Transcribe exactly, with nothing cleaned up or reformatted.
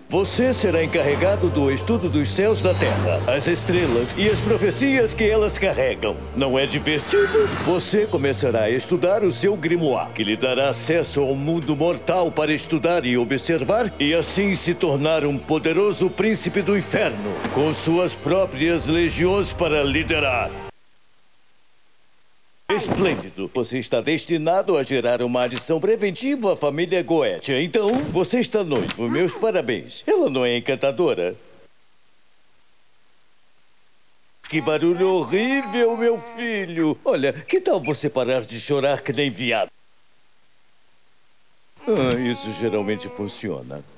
Você será encarregado do estudo dos céus da Terra, as estrelas e as profecias que elas carregam. Não é divertido? Você começará a estudar o seu grimoire, que lhe dará acesso ao mundo mortal para estudar e observar, e assim se tornar um poderoso príncipe do inferno, com suas próprias legiões para liderar. Esplêndido. Você está destinado a gerar uma adição preventiva à família Goetia. Então, você está noivo. Meus parabéns. Ela não é encantadora? Que barulho horrível, meu filho. Olha, que tal você parar de chorar que nem viado? Ah, isso geralmente funciona.